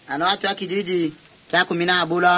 Ano watu wa kijiji cha 17.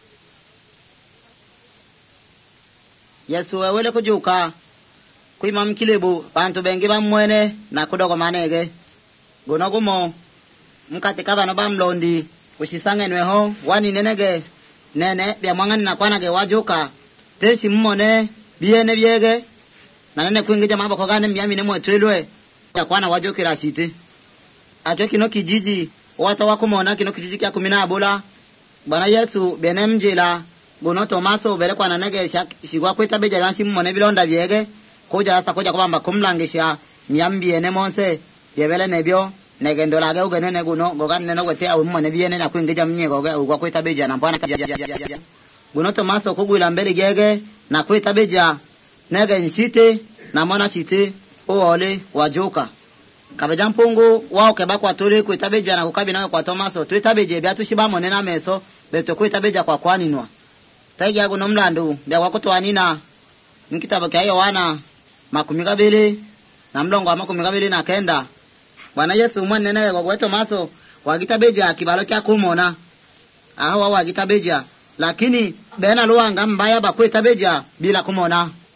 Yesu wele kujuka kuima mkilebu bantu bengi bamwene na kudogo manege gonogumo mkatika bano bamlondi ushisangenweho wani nenege nene bya mwangani na kwanage wajuka tesi mmone biene byege na nene kwingija maboko gane myami ne mwetwelwe ya kwana wajukira siti ajo kino kijiji watu wakumona kino kijiji kya 17 bwana Yesu benemjila gono Tomaso bere kwa nanege shigwa kweta beja yansi mmone bilonda byege koja asa koja kubamba kumlangisha myambi ene monse yebele nebyo negendola ge ugenene guno goganne no gwete awu mmone byene na kwingija mnyego ge ugwa kweta beja na mpana gono Tomaso kugwila mbele gege na kweta beja nege nshite na mona shite oole wajuka kabeja mpungu wao keba kwa tole kweta beja na kukabina kwa Tomaso tweta beje byatu shibamone na meso beto kweta beja kwa kwaninwa taigi yagu nomlandu bya wakutwanina nkitabo kya Yohana 12 na mlongo wa 29 Bwana Yesu mwana naye kwa Tomaso wagitabeja kibalo kya kumona aho wagitabeja lakini bena luanga mbaya bakwetabeja bila kumona